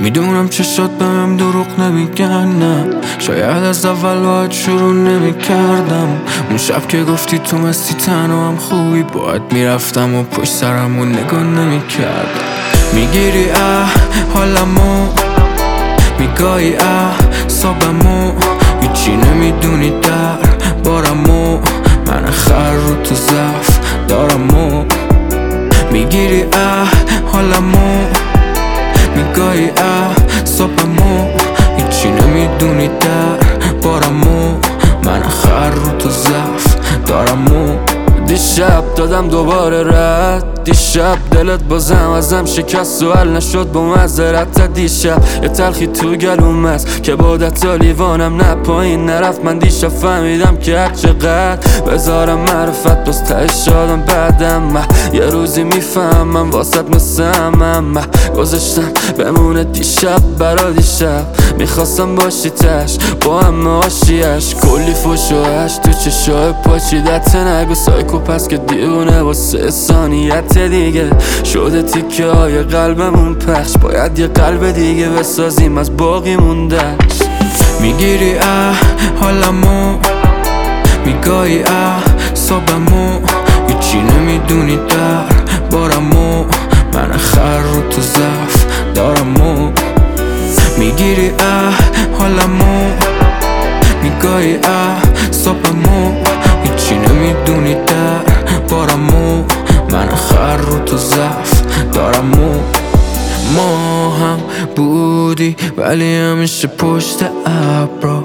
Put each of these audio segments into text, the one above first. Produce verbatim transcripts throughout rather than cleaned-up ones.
میدونم چشات بهم دروغ نمیگن، نه شاید از اول باید شروع نمیکردم. اون شب که گفتی تو مستی تنها هم خوبی، باید میرفتم و پشت سرمو نگاه نمیکردم. میگیری اه حالمو، میگایی اه صابمو، هیچی نمیدونی در بارمو، من خر رو تو ضعف دارمو. میگیری اه حالمو، میگایی اه صابمو، هیچی نمیدونی در بارمو، من خر رو تو ضعف دارمو. دیشب دادم دوباره رد، دیشب دلت بازم ازم شکست و حل نشد با معذرت. دیشب یه تلخی تو گلوم است که بادت تا لیوانم نه پایین نرفت. من دیشب فهمیدم که هر چقدر بذارم معرفت باز تهش شادم بعدم. من یه روزی میفهمم واسط مثل همم، من گذاشتم بمونه دیشب برا دیشب. میخواستم باشی تش با همه آشیش، کلی فوش و هش تو چشای پاچیدت. نگو سایکو پس که دیونه واسه ثانیت دیگه شده تیکه های قلبمون پخش. باید یه قلب دیگه بسازیم از باقی موندش. میگیری اه حالمو، میگایی اه صابمو، هیچی نمیدونی در بارمو، من خر رو تو ضعف دارمو. میگیری اه حالمو، میگایی اه صابمو، هیچی نمیدونی در بارمو، من خر رو تو ضعف دارمو. ما هم بودی ولی همیشه پشت ابرا،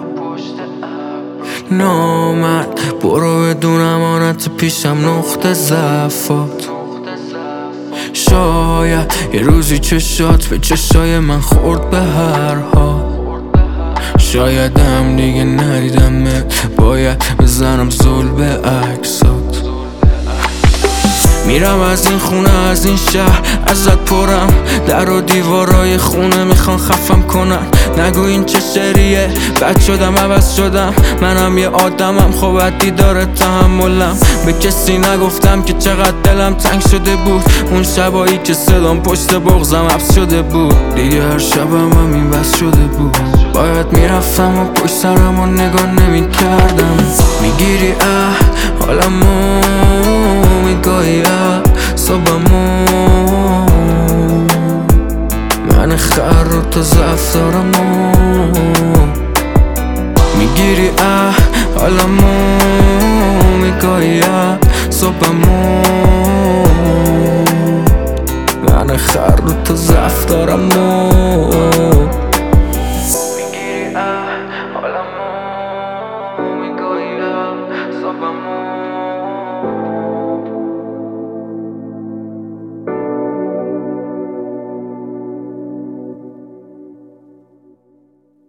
نامد برو بدون امانت پیشم نقطه ضعفات. شاید یه روزی چشات به چشای من خورد به هر حال، شاید هم دیگه ندیدمت باید بزنم زل به عکسات. میرم از این خونه از این شهر ازت پرم، در و دیوارای خونه میخوان خفم کنن. نگو این چه شعریه، بد شدم عوض شدم، منم یه آدمم خب عدی داره تحملم. به کسی نگفتم که چقدر دلم تنگ شده بود، اون شبایی که صدام پشت بغزم حبس شده بود. دیگه هر شبم هم این بس شده بود، باید میرفتم و پشت سرم و نگاه نمیکردم. میگیری اه حالمو، میگایی اه صابمو، من خر رو تو ضعف دارمو. میگیری اه حالمو، میگایی اه صابمو، من خر رو تو ضعف دارمو. میگیری اه حالمو، میگایی اه صابمو،